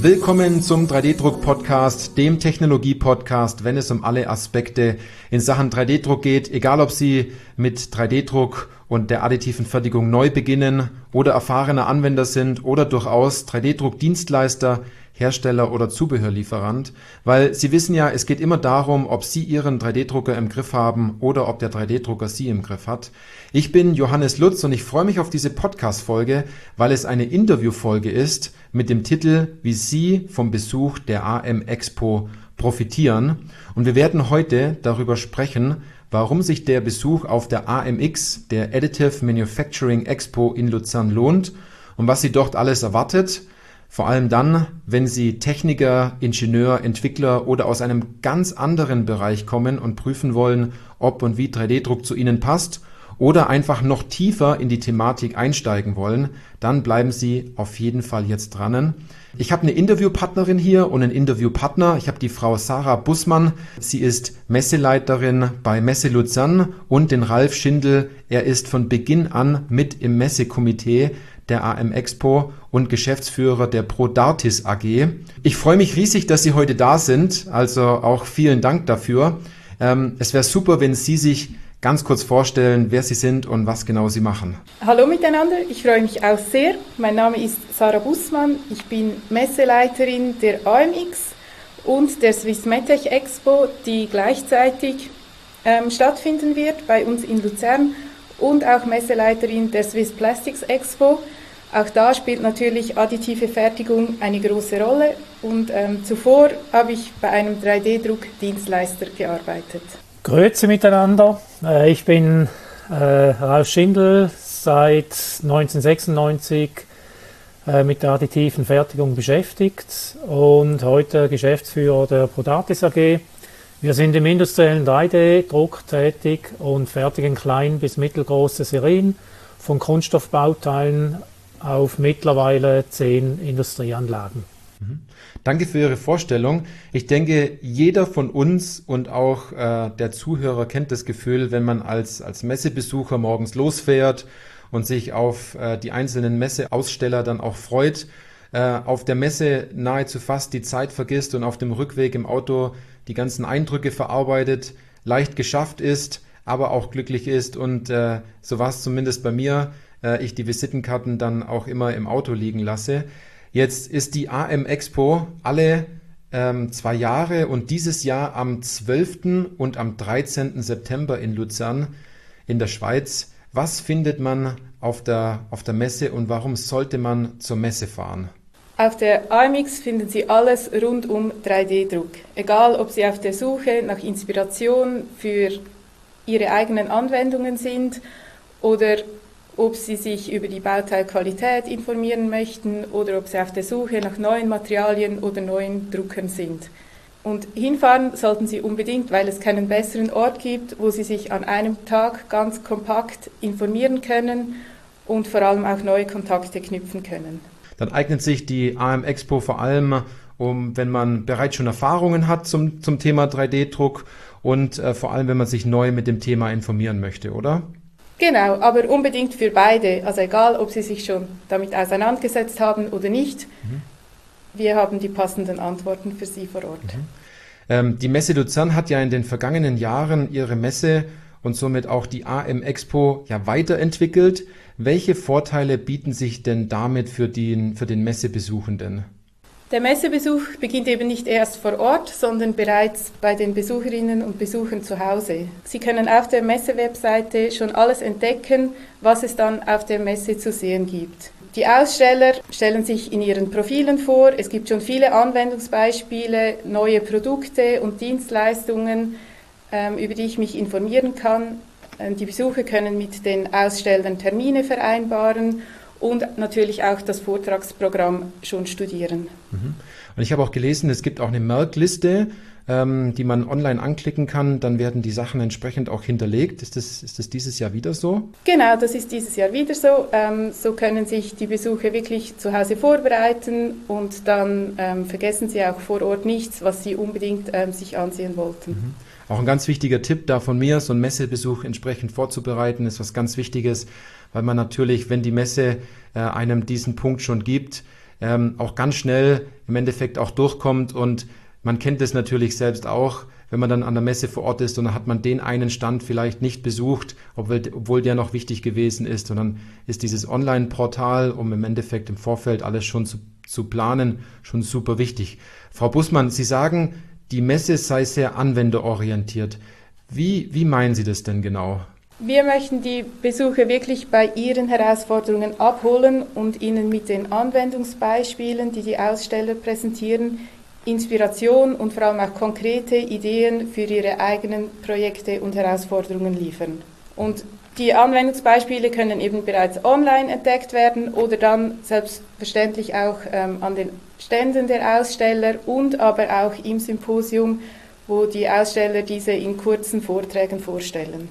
Willkommen zum 3D-Druck-Podcast, dem Technologie-Podcast, wenn es um alle Aspekte in Sachen 3D-Druck geht, egal ob Sie mit 3D-Druck und der additiven Fertigung neu beginnen oder erfahrener Anwender sind oder durchaus 3D-Druck-Dienstleister, Hersteller oder Zubehörlieferant, weil Sie wissen ja, es geht immer darum, ob Sie Ihren 3D-Drucker im Griff haben oder ob der 3D-Drucker Sie im Griff hat. Ich bin Johannes Lutz und ich freue mich auf diese Podcast-Folge, weil es eine Interview-Folge ist mit dem Titel Wie Sie vom Besuch der AM Expo profitieren. Und wir werden heute darüber sprechen, warum sich der Besuch auf der AMX, der Additive Manufacturing Expo in Luzern, lohnt und was Sie dort alles erwartet. Vor allem dann, wenn Sie Techniker, Ingenieur, Entwickler oder aus einem ganz anderen Bereich kommen und prüfen wollen, ob und wie 3D-Druck zu Ihnen passt oder einfach noch tiefer in die Thematik einsteigen wollen, dann bleiben Sie auf jeden Fall jetzt dran. Ich habe eine Interviewpartnerin hier und einen Interviewpartner. Ich habe die Frau Sarah Bussmann. Sie ist Messeleiterin bei Messe Luzern und den Ralf Schindel. Er ist von Beginn an mit im Messekomitee der AM Expo und Geschäftsführer der ProDartis AG. Ich freue mich riesig, dass Sie heute da sind, also auch vielen Dank dafür. Es wäre super, wenn Sie sich ganz kurz vorstellen, wer Sie sind und was genau Sie machen. Hallo miteinander, ich freue mich auch sehr. Mein Name ist Sarah Bussmann, ich bin Messeleiterin der AMX und der Swiss MedTech Expo, die gleichzeitig stattfinden wird bei uns in Luzern, und auch Messeleiterin der Swiss Plastics Expo. Auch da spielt natürlich additive Fertigung eine große Rolle und zuvor habe ich bei einem 3D-Druck-Dienstleister gearbeitet. Grüezi miteinander, ich bin Ralf Schindel, seit 1996 mit der additiven Fertigung beschäftigt und heute Geschäftsführer der ProDartis AG. Wir sind im industriellen 3D-Druck tätig und fertigen klein- bis mittelgroße Serien von Kunststoffbauteilen auf mittlerweile 10 Industrieanlagen. Danke für Ihre Vorstellung. Ich denke, jeder von uns und auch der Zuhörer kennt das Gefühl, wenn man als Messebesucher morgens losfährt und sich auf die einzelnen Messeaussteller dann auch freut, auf der Messe nahezu fast die Zeit vergisst und auf dem Rückweg im Auto die ganzen Eindrücke verarbeitet, leicht geschafft ist, aber auch glücklich ist und so war es zumindest bei mir, ich die Visitenkarten dann auch immer im Auto liegen lasse. Jetzt ist die AM Expo alle 2 Jahre und dieses Jahr am 12. und am 13. September in Luzern in der Schweiz. Was findet man auf der Messe und warum sollte man zur Messe fahren? Auf der AMX finden Sie alles rund um 3D-Druck. Egal, ob Sie auf der Suche nach Inspiration für Ihre eigenen Anwendungen sind oder ob Sie sich über die Bauteilqualität informieren möchten oder ob Sie auf der Suche nach neuen Materialien oder neuen Druckern sind. Und hinfahren sollten Sie unbedingt, weil es keinen besseren Ort gibt, wo Sie sich an einem Tag ganz kompakt informieren können und vor allem auch neue Kontakte knüpfen können. Dann eignet sich die AM Expo vor allem, wenn man bereits schon Erfahrungen hat zum Thema 3D-Druck und vor allem, wenn man sich neu mit dem Thema informieren möchte, oder? Genau, aber unbedingt für beide. Also egal, ob Sie sich schon damit auseinandergesetzt haben oder nicht, wir haben die passenden Antworten für Sie vor Ort. Die Messe Luzern hat ja in den vergangenen Jahren ihre Messe und somit auch die AM Expo ja weiterentwickelt. Welche Vorteile bieten sich denn damit für den Messebesuchenden? Der Messebesuch beginnt eben nicht erst vor Ort, sondern bereits bei den Besucherinnen und Besuchern zu Hause. Sie können auf der Messe-Webseite schon alles entdecken, was es dann auf der Messe zu sehen gibt. Die Aussteller stellen sich in ihren Profilen vor. Es gibt schon viele Anwendungsbeispiele, neue Produkte und Dienstleistungen, über die ich mich informieren kann. Die Besucher können mit den Ausstellern Termine vereinbaren und natürlich auch das Vortragsprogramm schon studieren. Und ich habe auch gelesen, es gibt auch eine Merkliste, die man online anklicken kann. Dann werden die Sachen entsprechend auch hinterlegt. Ist das dieses Jahr wieder so? Genau, das ist dieses Jahr wieder so. So können sich die Besucher wirklich zu Hause vorbereiten und dann vergessen sie auch vor Ort nichts, was sie unbedingt sich ansehen wollten. Auch ein ganz wichtiger Tipp da von mir, so einen Messebesuch entsprechend vorzubereiten, ist was ganz Wichtiges, weil man natürlich, wenn die Messe einem diesen Punkt schon gibt, auch ganz schnell im Endeffekt auch durchkommt. Und man kennt es natürlich selbst auch, wenn man dann an der Messe vor Ort ist und dann hat man den einen Stand vielleicht nicht besucht, obwohl der noch wichtig gewesen ist. Und dann ist dieses Online-Portal, um im Endeffekt im Vorfeld alles schon zu planen, schon super wichtig. Frau Bussmann, Sie sagen, die Messe sei sehr anwenderorientiert. Wie meinen Sie das denn genau? Wir möchten die Besucher wirklich bei ihren Herausforderungen abholen und ihnen mit den Anwendungsbeispielen, die die Aussteller präsentieren, Inspiration und vor allem auch konkrete Ideen für ihre eigenen Projekte und Herausforderungen liefern. Und die Anwendungsbeispiele können eben bereits online entdeckt werden oder dann selbstverständlich auch an den Ständen der Aussteller und aber auch im Symposium, wo die Aussteller diese in kurzen Vorträgen vorstellen.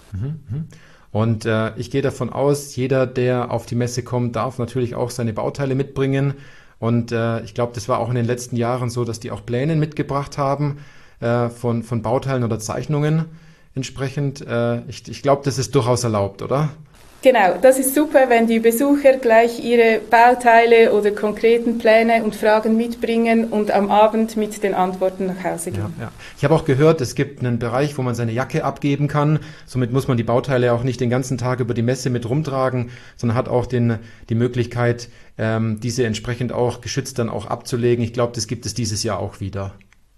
Und ich gehe davon aus, jeder, der auf die Messe kommt, darf natürlich auch seine Bauteile mitbringen. Und ich glaube, das war auch in den letzten Jahren so, dass die auch Pläne mitgebracht haben von Bauteilen oder Zeichnungen entsprechend. Ich glaube, das ist durchaus erlaubt, oder? Genau, das ist super, wenn die Besucher gleich ihre Bauteile oder konkreten Pläne und Fragen mitbringen und am Abend mit den Antworten nach Hause gehen. Ja. Ich habe auch gehört, es gibt einen Bereich, wo man seine Jacke abgeben kann. Somit muss man die Bauteile auch nicht den ganzen Tag über die Messe mit rumtragen, sondern hat auch die Möglichkeit, diese entsprechend auch geschützt dann auch abzulegen. Ich glaube, das gibt es dieses Jahr auch wieder.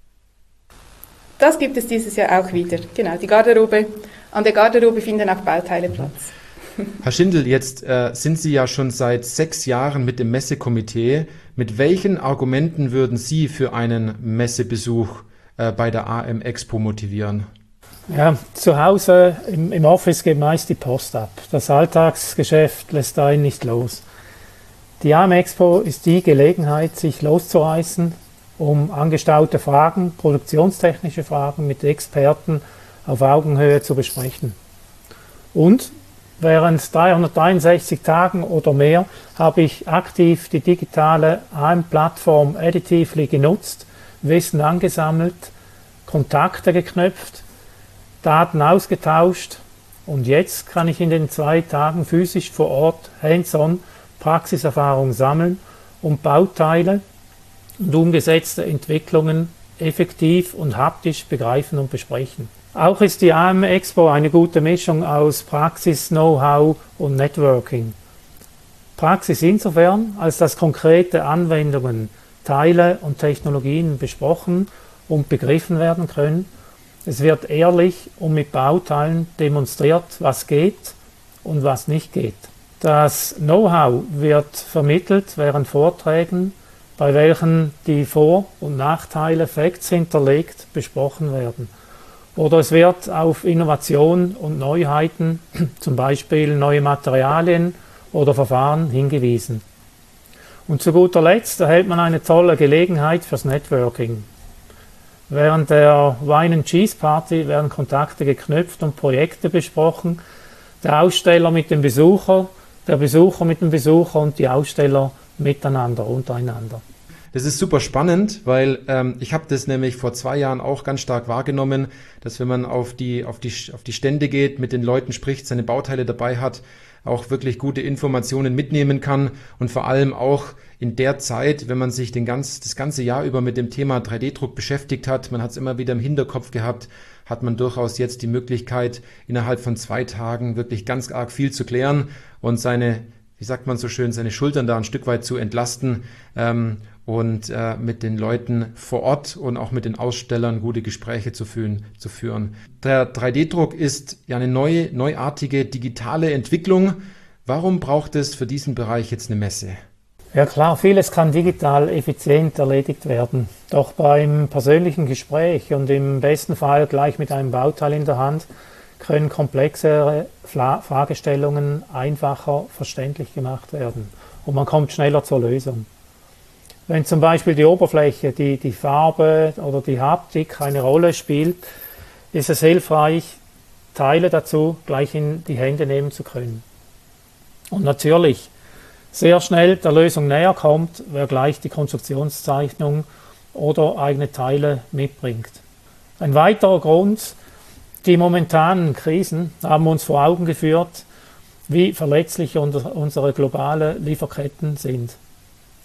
Das gibt es dieses Jahr auch wieder. Genau, die Garderobe. An der Garderobe finden auch Bauteile Platz. Herr Schindel, jetzt sind Sie ja schon seit 6 Jahren mit dem Messekomitee. Mit welchen Argumenten würden Sie für einen Messebesuch bei der AM Expo motivieren? Ja, zu Hause im Office geht meist die Post ab. Das Alltagsgeschäft lässt einen nicht los. Die AM Expo ist die Gelegenheit, sich loszureißen, um angestaute Fragen, produktionstechnische Fragen mit Experten auf Augenhöhe zu besprechen. Und während 363 Tagen oder mehr habe ich aktiv die digitale AM-Plattform Additively genutzt, Wissen angesammelt, Kontakte geknüpft, Daten ausgetauscht und jetzt kann ich in den 2 Tagen physisch vor Ort hands-on Praxiserfahrung sammeln und Bauteile und umgesetzte Entwicklungen effektiv und haptisch begreifen und besprechen. Auch ist die AM Expo eine gute Mischung aus Praxis, Know-how und Networking. Praxis insofern, als dass konkrete Anwendungen, Teile und Technologien besprochen und begriffen werden können. Es wird ehrlich und mit Bauteilen demonstriert, was geht und was nicht geht. Das Know-how wird vermittelt während Vorträgen, bei welchen die Vor- und Nachteile Facts hinterlegt besprochen werden. Oder es wird auf Innovation und Neuheiten, zum Beispiel neue Materialien oder Verfahren, hingewiesen. Und zu guter Letzt erhält man eine tolle Gelegenheit fürs Networking. Während der Wine and Cheese Party werden Kontakte geknüpft und Projekte besprochen, der Aussteller mit dem Besucher, der Besucher mit dem Besucher und die Aussteller miteinander, untereinander. Das ist super spannend, weil ich habe das nämlich vor 2 Jahren auch ganz stark wahrgenommen, dass wenn man auf die Stände geht, mit den Leuten spricht, seine Bauteile dabei hat, auch wirklich gute Informationen mitnehmen kann und vor allem auch in der Zeit, wenn man sich das ganze Jahr über mit dem Thema 3D-Druck beschäftigt hat, man hat es immer wieder im Hinterkopf gehabt, hat man durchaus jetzt die Möglichkeit, innerhalb von 2 Tagen wirklich ganz arg viel zu klären und seine, wie sagt man so schön, seine Schultern da ein Stück weit zu entlasten und mit den Leuten vor Ort und auch mit den Ausstellern gute Gespräche zu führen. Der 3D-Druck ist ja eine neuartige digitale Entwicklung. Warum braucht es für diesen Bereich jetzt eine Messe? Ja klar, vieles kann digital effizient erledigt werden. Doch beim persönlichen Gespräch und im besten Fall gleich mit einem Bauteil in der Hand können komplexere Fragestellungen einfacher verständlich gemacht werden und man kommt schneller zur Lösung. Wenn zum Beispiel die Oberfläche, die Farbe oder die Haptik eine Rolle spielt, ist es hilfreich, Teile dazu gleich in die Hände nehmen zu können. Und natürlich sehr schnell der Lösung näher kommt, wer gleich die Konstruktionszeichnung oder eigene Teile mitbringt. Ein weiterer Grund: die momentanen Krisen haben uns vor Augen geführt, wie verletzlich unsere globalen Lieferketten sind.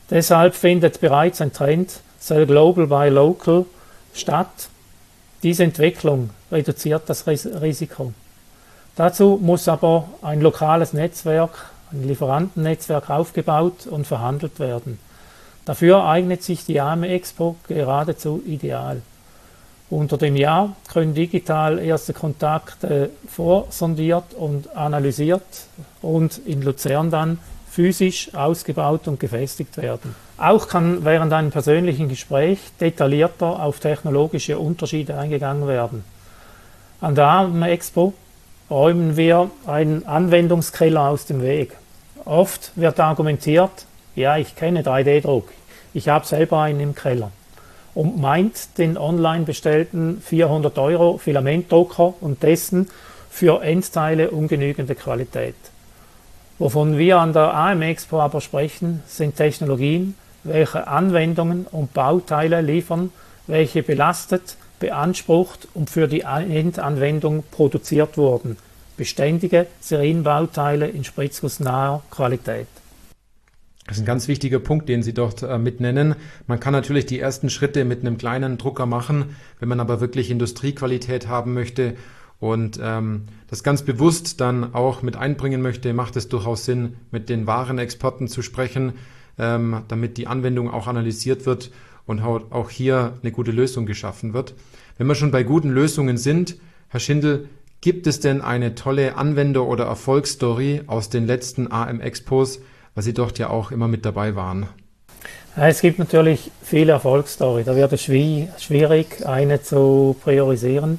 Deshalb findet bereits ein Trend Sell Global Buy Local statt. Diese Entwicklung reduziert das Risiko. Dazu muss aber ein lokales Netzwerk, ein Lieferantennetzwerk aufgebaut und verhandelt werden. Dafür eignet sich die AME Expo geradezu ideal. Unter dem Jahr können digital erste Kontakte vorsondiert und analysiert und in Luzern dann physisch ausgebaut und gefestigt werden. Auch kann während einem persönlichen Gespräch detaillierter auf technologische Unterschiede eingegangen werden. An der AME Expo räumen wir einen Anwendungskeller aus dem Weg. Oft wird argumentiert, ja, ich kenne 3D-Druck, ich habe selber einen im Keller und meint den online bestellten 400 € Filamentdrucker und dessen für Endteile ungenügende Qualität. Wovon wir an der AME Expo aber sprechen, sind Technologien, welche Anwendungen und Bauteile liefern, welche belastet, beansprucht und für die Endanwendung produziert wurden. Beständige Serienbauteile in spritzgussnaher Qualität. Das ist ein ganz wichtiger Punkt, den Sie dort mit nennen. Man kann natürlich die ersten Schritte mit einem kleinen Drucker machen, wenn man aber wirklich Industriequalität haben möchte und das ganz bewusst dann auch mit einbringen möchte, macht es durchaus Sinn, mit den Warenexperten zu sprechen, damit die Anwendung auch analysiert wird und auch hier eine gute Lösung geschaffen wird. Wenn wir schon bei guten Lösungen sind, Herr Schindel, gibt es denn eine tolle Anwender- oder Erfolgsstory aus den letzten AM-Expos, weil Sie dort ja auch immer mit dabei waren? Es gibt natürlich viele Erfolgsstory. Da wird es schwierig, eine zu priorisieren.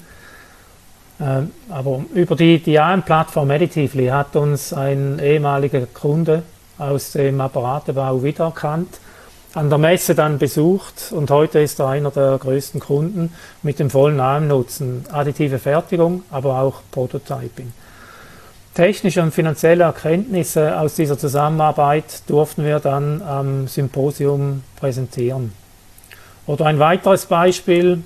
Aber über die AM-Plattform Additively hat uns ein ehemaliger Kunde aus dem Apparatebau wiedererkannt, an der Messe dann besucht und heute ist er einer der größten Kunden mit dem vollen AM-Nutzen. Additive Fertigung, aber auch Prototyping. Technische und finanzielle Erkenntnisse aus dieser Zusammenarbeit durften wir dann am Symposium präsentieren. Oder ein weiteres Beispiel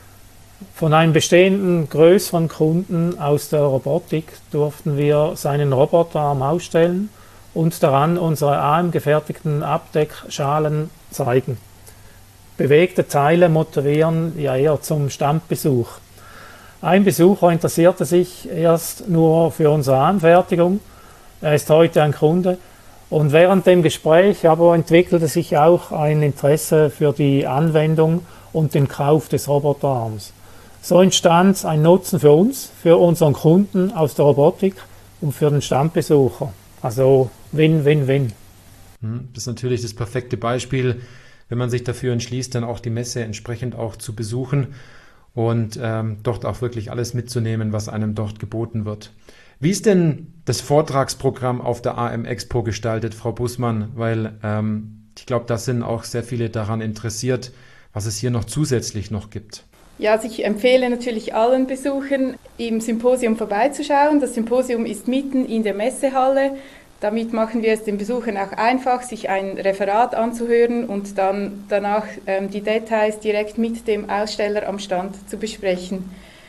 von einem bestehenden größeren Kunden aus der Robotik durften wir seinen Roboterarm ausstellen und daran unsere AM-gefertigten Abdeckschalen zeigen. Bewegte Teile motivieren ja eher zum Standbesuch. Ein Besucher interessierte sich erst nur für unsere Anfertigung. Er ist heute ein Kunde. Und während dem Gespräch aber entwickelte sich auch ein Interesse für die Anwendung und den Kauf des Roboterarms. So entstand ein Nutzen für uns, für unseren Kunden aus der Robotik und für den Standbesucher. Also Win-Win-Win. Das ist natürlich das perfekte Beispiel, wenn man sich dafür entschließt, dann auch die Messe entsprechend auch zu besuchen und dort auch wirklich alles mitzunehmen, was einem dort geboten wird. Wie ist denn das Vortragsprogramm auf der AM Expo gestaltet, Frau Bussmann? Weil ich glaube, da sind auch sehr viele daran interessiert, was es hier noch zusätzlich noch gibt. Ja, also ich empfehle natürlich allen Besuchern, im Symposium vorbeizuschauen. Das Symposium ist mitten in der Messehalle. Damit machen wir es den Besuchern auch einfach, sich ein Referat anzuhören und dann danach die Details direkt mit dem Aussteller am Stand zu besprechen.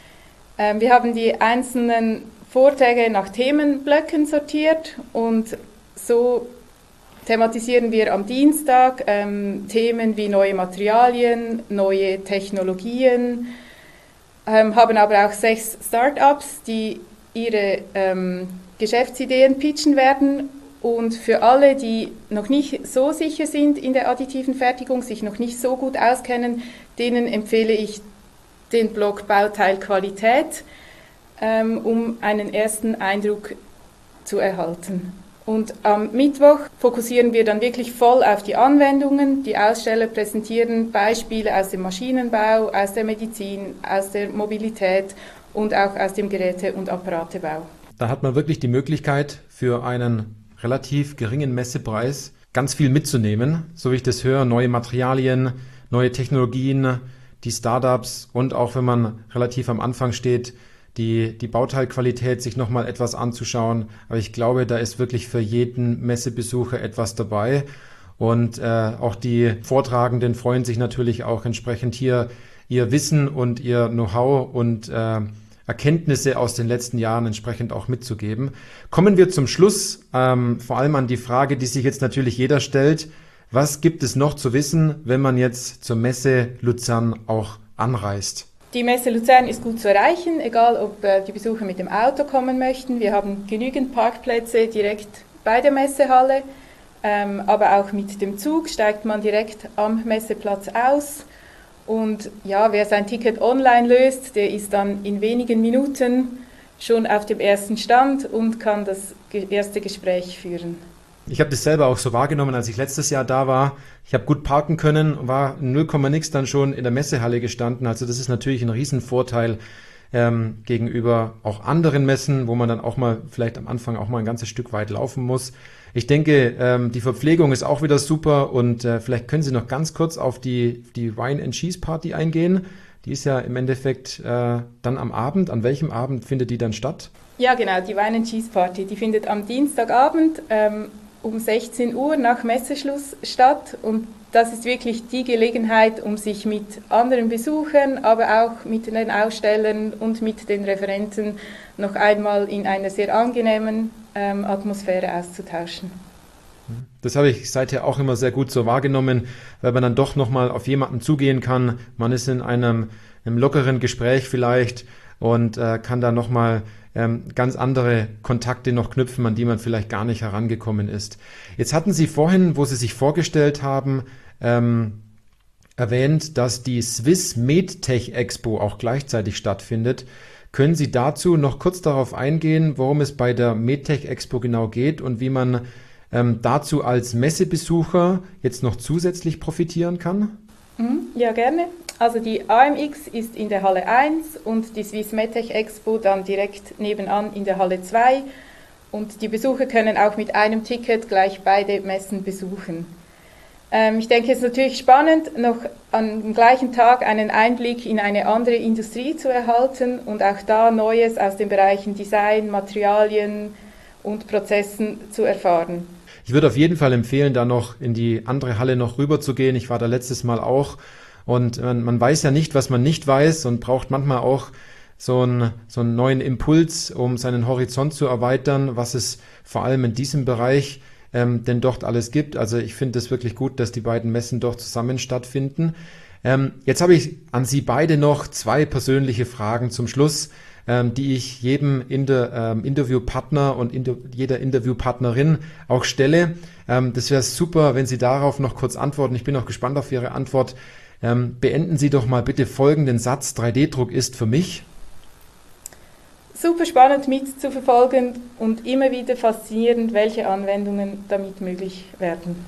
Wir haben die einzelnen Vorträge nach Themenblöcken sortiert und so thematisieren wir am Dienstag Themen wie neue Materialien, neue Technologien, haben aber auch 6 Start-ups, die ihre Geschäftsideen pitchen werden. Und für alle, die noch nicht so sicher sind in der additiven Fertigung, sich noch nicht so gut auskennen, denen empfehle ich den Blog Bauteil Qualität, um einen ersten Eindruck zu erhalten. Und am Mittwoch fokussieren wir dann wirklich voll auf die Anwendungen. Die Aussteller präsentieren Beispiele aus dem Maschinenbau, aus der Medizin, aus der Mobilität und auch aus dem Geräte- und Apparatebau. Da hat man wirklich die Möglichkeit, für einen relativ geringen Messepreis ganz viel mitzunehmen. So wie ich das höre, neue Materialien, neue Technologien, die Startups und auch wenn man relativ am Anfang steht, die Bauteilqualität sich nochmal etwas anzuschauen. Aber ich glaube, da ist wirklich für jeden Messebesucher etwas dabei. Und auch die Vortragenden freuen sich natürlich auch entsprechend hier ihr Wissen und ihr Know-how und Erkenntnisse aus den letzten Jahren entsprechend auch mitzugeben. Kommen wir zum Schluss, vor allem an die Frage, die sich jetzt natürlich jeder stellt. Was gibt es noch zu wissen, wenn man jetzt zur Messe Luzern auch anreist? Die Messe Luzern ist gut zu erreichen, egal ob die Besucher mit dem Auto kommen möchten. Wir haben genügend Parkplätze direkt bei der Messehalle, aber auch mit dem Zug steigt man direkt am Messeplatz aus. Und ja, wer sein Ticket online löst, der ist dann in wenigen Minuten schon auf dem ersten Stand und kann das erste Gespräch führen. Ich habe das selber auch so wahrgenommen, als ich letztes Jahr da war. Ich habe gut parken können, war 0, nix dann schon in der Messehalle gestanden. Also das ist natürlich ein Riesenvorteil gegenüber auch anderen Messen, wo man dann auch mal vielleicht am Anfang auch mal ein ganzes Stück weit laufen muss. Ich denke, die Verpflegung ist auch wieder super und vielleicht können Sie noch ganz kurz auf die Wine and Cheese Party eingehen. Die ist ja im Endeffekt dann am Abend. An welchem Abend findet die dann statt? Ja, genau, die Wine and Cheese Party. Die findet am Dienstagabend um 16 Uhr nach Messeschluss statt. Und das ist wirklich die Gelegenheit, um sich mit anderen Besuchern, aber auch mit den Ausstellern und mit den Referenten noch einmal in einer sehr angenehmen Atmosphäre auszutauschen. Das habe ich seither auch immer sehr gut so wahrgenommen, weil man dann doch nochmal auf jemanden zugehen kann. Man ist in einem lockeren Gespräch vielleicht und kann da nochmal ganz andere Kontakte noch knüpfen, an die man vielleicht gar nicht herangekommen ist. Jetzt hatten Sie vorhin, wo Sie sich vorgestellt haben, erwähnt, dass die Swiss MedTech Expo auch gleichzeitig stattfindet. Können Sie dazu noch kurz darauf eingehen, worum es bei der MedTech Expo genau geht und wie man dazu als Messebesucher jetzt noch zusätzlich profitieren kann? Ja, gerne. Also die AMX ist in der Halle 1 und die Swiss MedTech Expo dann direkt nebenan in der Halle 2. Und die Besucher können auch mit einem Ticket gleich beide Messen besuchen. Ich denke, es ist natürlich spannend, noch am gleichen Tag einen Einblick in eine andere Industrie zu erhalten und auch da Neues aus den Bereichen Design, Materialien und Prozessen zu erfahren. Ich würde auf jeden Fall empfehlen, da noch in die andere Halle noch rüber zu gehen. Ich war da letztes Mal auch und man weiß ja nicht, was man nicht weiß und braucht manchmal auch so einen neuen Impuls, um seinen Horizont zu erweitern, was es vor allem in diesem Bereich denn dort alles gibt. Also ich finde es wirklich gut, dass die beiden Messen dort zusammen stattfinden. Jetzt habe ich an Sie beide noch 2 persönliche Fragen zum Schluss, die ich jedem Interviewpartner und jeder Interviewpartnerin auch stelle. Das wäre super, wenn Sie darauf noch kurz antworten. Ich bin auch gespannt auf Ihre Antwort. Beenden Sie doch mal bitte folgenden Satz: 3D-Druck ist für mich. Super spannend mitzuverfolgen und immer wieder faszinierend, welche Anwendungen damit möglich werden.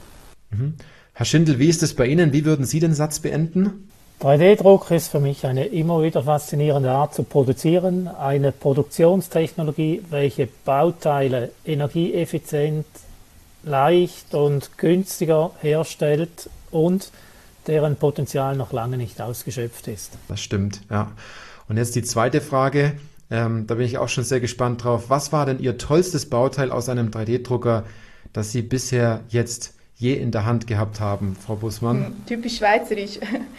Herr Schindel, wie ist es bei Ihnen? Wie würden Sie den Satz beenden? 3D-Druck ist für mich eine immer wieder faszinierende Art zu produzieren, eine Produktionstechnologie, welche Bauteile energieeffizient, leicht und günstiger herstellt und deren Potenzial noch lange nicht ausgeschöpft ist. Das stimmt, ja. Und jetzt die zweite Frage. Da bin ich auch schon sehr gespannt drauf. Was war denn Ihr tollstes Bauteil aus einem 3D-Drucker, das Sie bisher jetzt je in der Hand gehabt haben, Frau Bussmann? Typisch schweizerisch.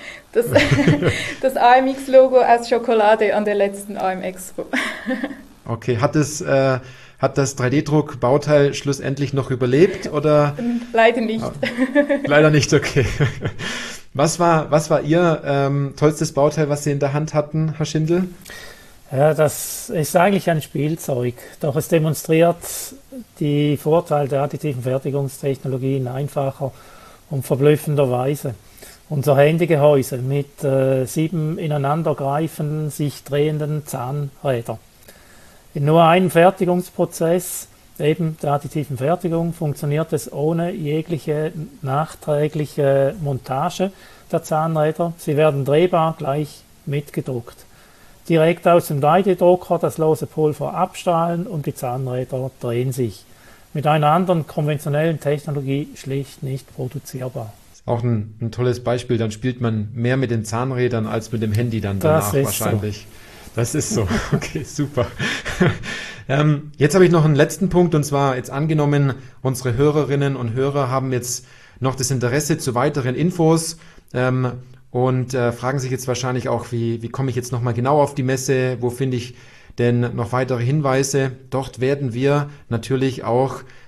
Das AMX-Logo aus Schokolade an der letzten AM-Expo. Okay, hat das 3D-Druck-Bauteil schlussendlich noch überlebt, oder? Leider nicht. Leider nicht, okay. Was war Ihr tollstes Bauteil, was Sie in der Hand hatten, Herr Schindel? Ja, das ist eigentlich ein Spielzeug, doch es demonstriert die Vorteile der additiven Fertigungstechnologie in einfacher und verblüffender Weise. Unser Handygehäuse mit 7 ineinandergreifenden, sich drehenden Zahnrädern. In nur einem Fertigungsprozess, eben der additiven Fertigung, funktioniert es ohne jegliche nachträgliche Montage der Zahnräder. Sie werden drehbar gleich mitgedruckt. Direkt aus dem 3D-Drucker das lose Pulver abstrahlen und die Zahnräder drehen sich. Mit einer anderen konventionellen Technologie schlicht nicht produzierbar. Auch ein tolles Beispiel, dann spielt man mehr mit den Zahnrädern als mit dem Handy dann danach wahrscheinlich. So. Das ist so, okay, super. Jetzt habe ich noch einen letzten Punkt, und zwar jetzt angenommen, unsere Hörerinnen und Hörer haben jetzt noch das Interesse zu weiteren Infos und fragen sich jetzt wahrscheinlich auch, wie komme ich jetzt nochmal genau auf die Messe, wo finde ich denn noch weitere Hinweise? Dort werden wir natürlich auch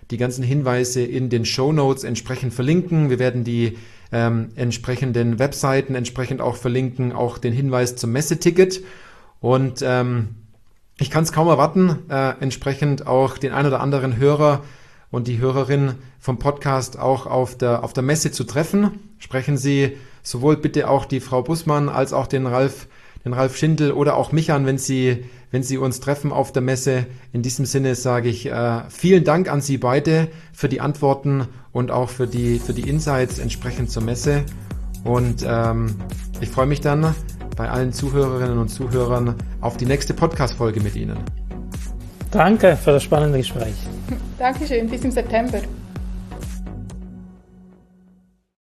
die ganzen Hinweise in den Shownotes entsprechend verlinken. Wir werden die entsprechenden Webseiten entsprechend auch verlinken, auch den Hinweis zum Messeticket. Und ich kann es kaum erwarten, entsprechend auch den ein oder anderen Hörer und die Hörerin vom Podcast auch auf der Messe zu treffen. Sprechen Sie sowohl bitte auch die Frau Bussmann als auch den Ralf Schindel oder auch mich an, wenn Sie uns treffen auf der Messe. In diesem Sinne sage ich vielen Dank an Sie beide für die Antworten und auch für die Insights entsprechend zur Messe. Und ich freue mich dann bei allen Zuhörerinnen und Zuhörern auf die nächste Podcast-Folge mit Ihnen. Danke für das spannende Gespräch. Dankeschön, bis im September.